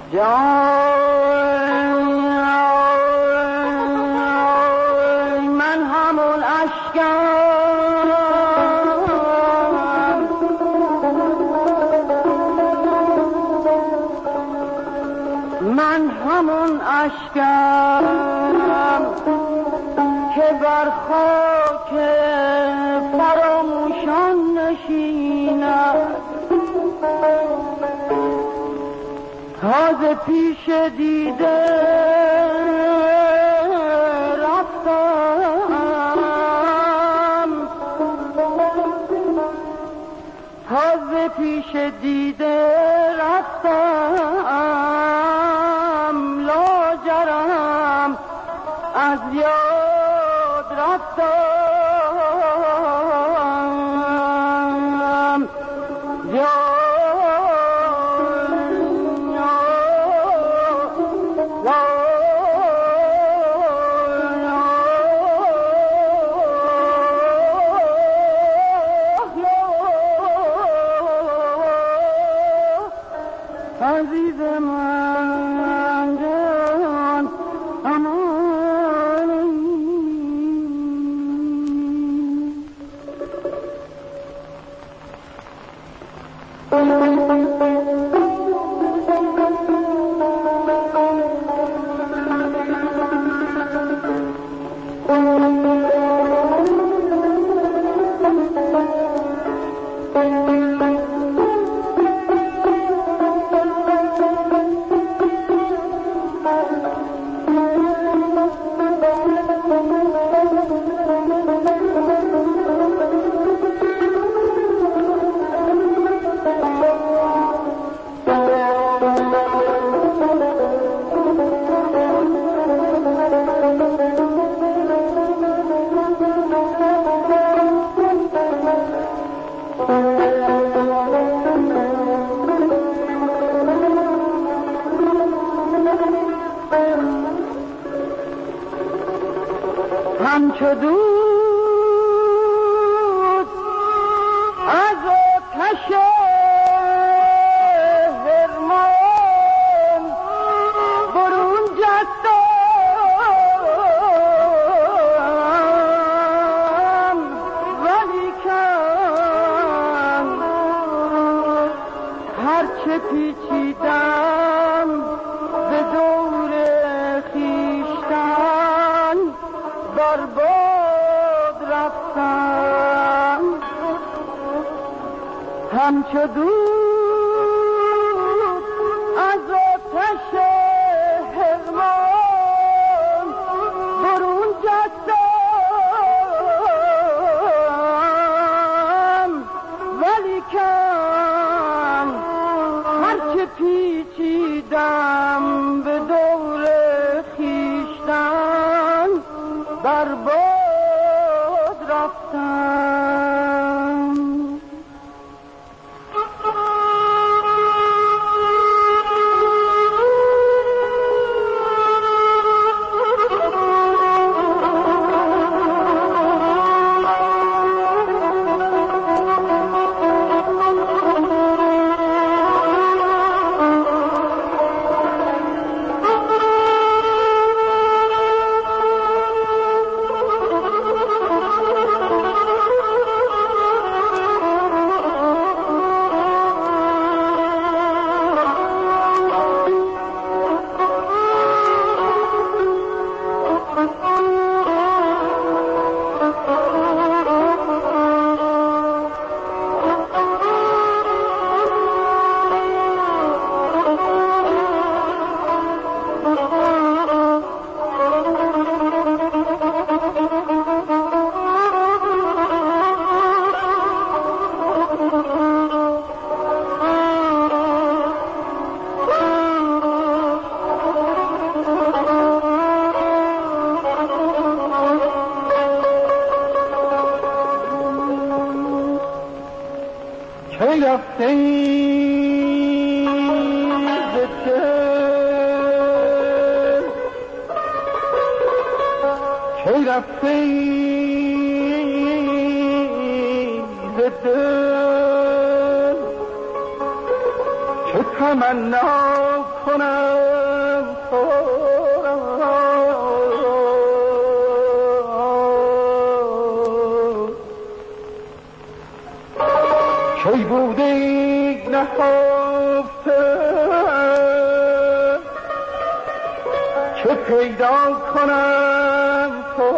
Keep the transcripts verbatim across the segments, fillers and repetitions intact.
من همون اشکم من همون اشکم که بر خاک فراموشان نشینم تازه پیش دیده رفتم تازه پیش دیده رفتم لاجرم از یاد رفتم یاد عزیز من جان امانی همچو دود از آتش حرمان برون جستم ولیکن هرچه پیچیدم به دور خویشتن بر باد رفتم همچو دود از آتش حرمان برون جستم ولیکن هرچه پیچیدم به دور خویشتن بر باد رفتم کی رفته ای ز دل کی رفته ای ز دل چه تمنا کنم کی بوده نهفته چه پیدا کنم تو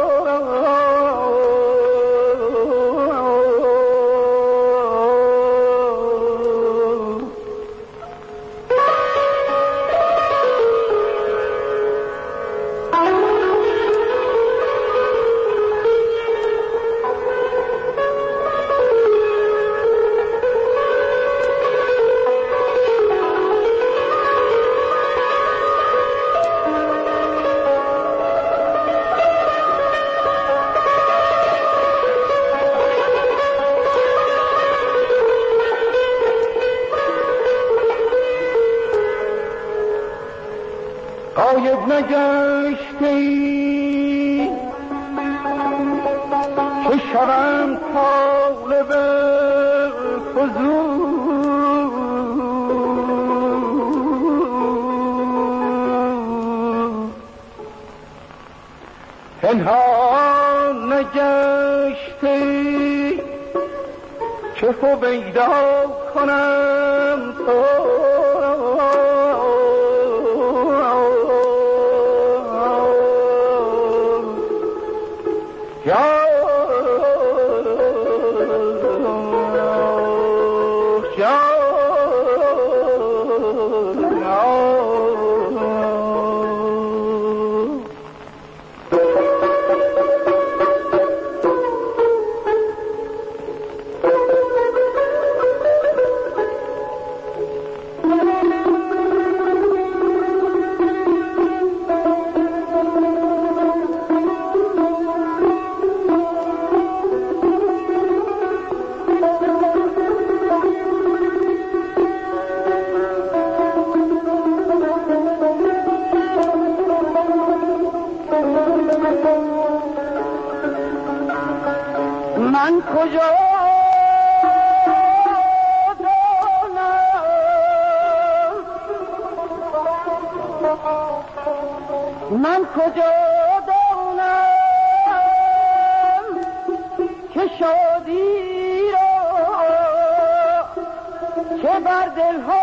غایب نگشتی که شوم طالب فضول پنهان نگشتی که پیدا کنم تو من کجا دانم من کجا دانم که شادی را که بر دلها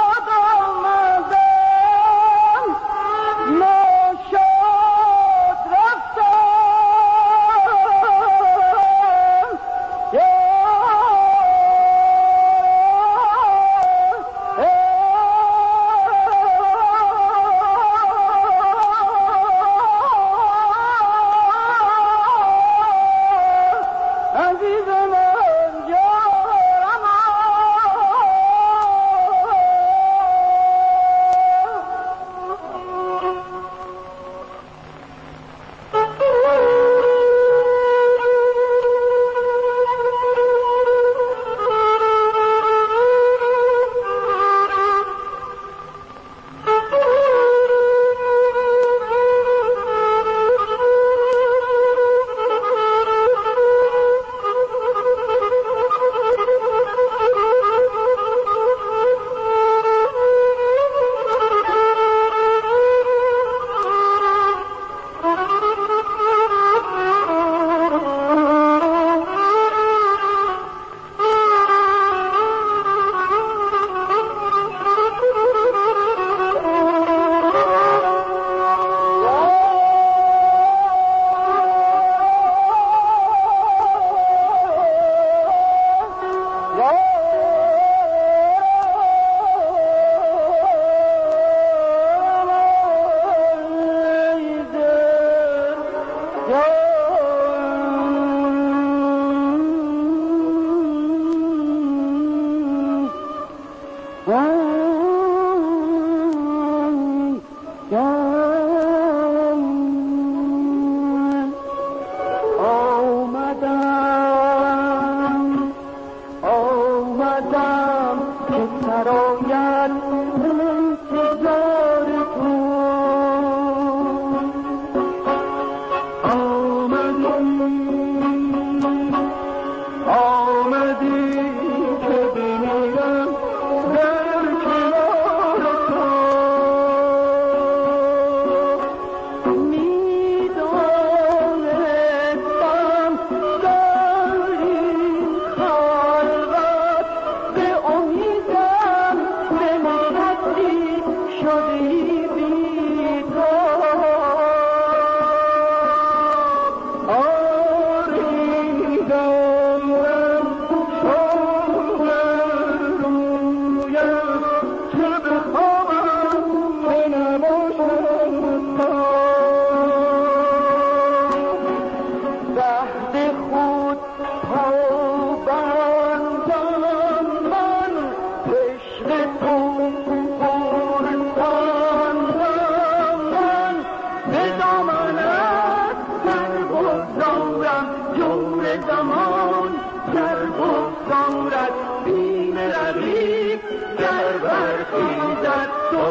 شاد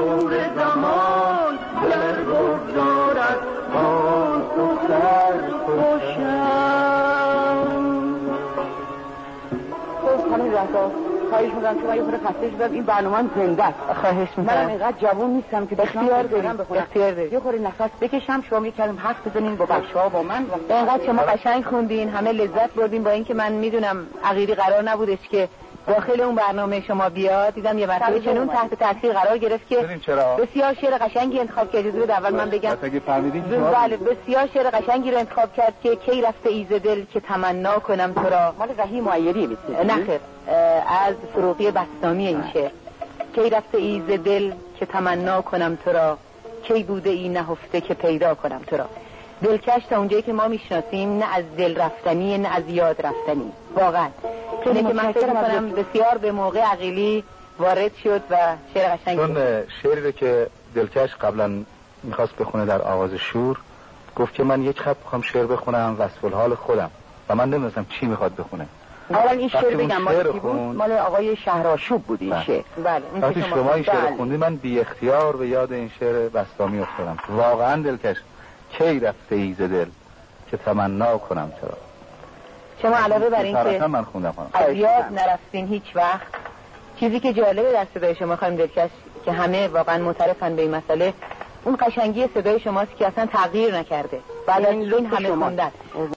نور زمان در بگذارد آن تو سر خوشم. خب خانم رضا خواهش می‌کنم شما یه خورده خسته شدم، این برنامه زنده است. خواهش می‌کنم. منم اینقدر جوان نیستم که اختیار دارم اختیار دارم یه خورده نفس بکشم، شما یه کلمه حرف بزنین با بچه‌ها با من. اینقدر شما قشنگ خوندین، همه لذت بردین، با اینکه من میدونم عقیدی قرار نبودش که داخل اون برنامه شما بیاد. دیدم یه مرتبه چنون تحت تاثیر قرار گرفت که بسیار شعر قشنگی انتخاب کرد. اجازه بده اول من بگم. بله بسیار شعر قشنگی رو انتخاب کرد که کی رفته ای ز دل که تمنا کنم تو را. مال رحیم معیری بود. نه خیر، از فروغی بسطامی این شعر. کی رفته ای ز دل که تمنا کنم تو را، کی بوده ای نهفته که پیدا کنم تو را. دلکش تا اونجایی که ما میشناسیم نه از دل رفتنی نه از یاد رفتنی. واقعا اینه که من فکر کنم بسیار به موقع عقیلی وارد شد و شعر قشنگی. چون شعری رو که دلکش قبلا میخواست بخونه در آواز شور، گفت که من یک خط میخوام شعر بخونم وصف الحال خودم و من نمیدونستم چی میخواد بخونه. اولا این شعر بگم مال کی بود؟ مال آقای شهرآشوب بود این شعر. بله. وقتی شما این شعر خوندی من بی اختیار به یاد این شعر بسطامی افتادم. واقعا دلکش کی رفته ای ز دل که تمنا کنم تو را. شما علاوه بر این که من خوندم از یاد نرفتین هیچ وقت، چیزی که جالبه در صدای شما خانم دلکش که همه واقعا معترفن به این مسئله، اون قشنگی صدای شماست که اصلا تغییر نکرده. بعد از این همه خوندن